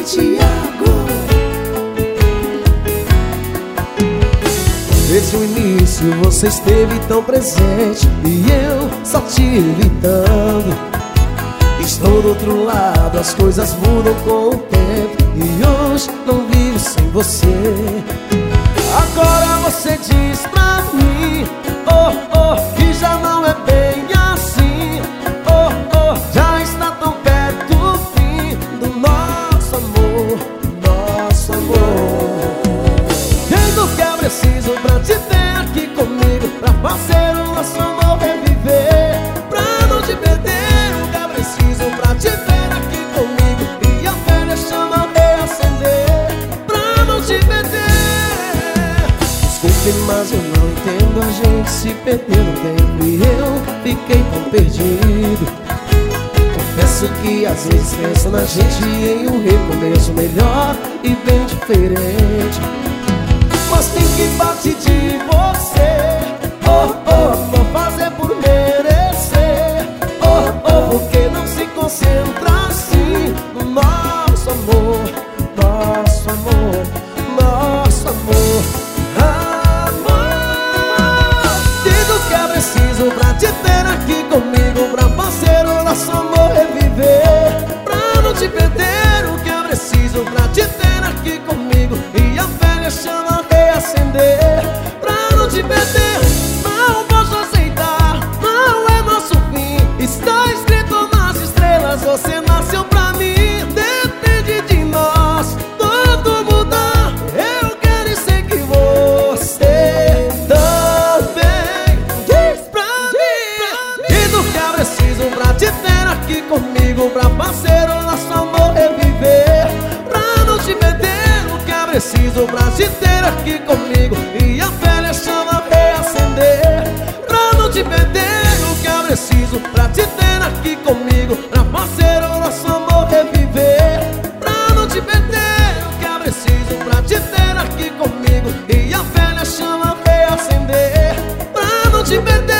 Thiago. Desde o início você esteve tão presente e eu só te evitando. Estou do outro lado, as coisas mudam com o tempo e hoje não vivo sem você. Agora você diz pra mim, oh, oh, que já não é bem assim. Oh, oh, já está tão perto o fim do nosso amor, nosso amor. Tendo que é preciso pra te ter aqui comigo, pra fazer o nosso amor reviver, pra não te perder. O que é preciso pra te ver aqui comigo e a velha chama reacender, pra não te perder. Desculpe, mas eu não entendo, a gente se perdeu no tempo e eu fiquei tão perdido. Confesso que às vezes penso na gente em um recomeço melhor e bem diferente. Mas tem que partir de você, oh, oh, vou fazer por merecer. Oh, oh, porque não se concentra assim no nosso amor, nosso amor, nosso amor. Digo que é preciso pra te ter aqui comigo, pra fazer o nosso amor reviver, pra não te perder. O que é preciso pra te ter aqui comigo e a velha chama reacender, pra não te perder. Não posso aceitar, não é nosso fim, está escrito nas estrelas, você nasceu pra mim. Depende de nós, tudo mudar, eu quero e sei que você também. Diz pra mim, digo que é preciso pra te ter aqui comigo, pra fazer o nosso amor reviver, pra não te perder. O que é preciso pra te ter aqui comigo e a velha chama reacender, pra não te perder. O que é preciso pra te ter aqui comigo, pra fazer o nosso amor reviver, pra não te perder. O que é preciso pra te ter aqui comigo e a velha chama reacender, pra não te perder.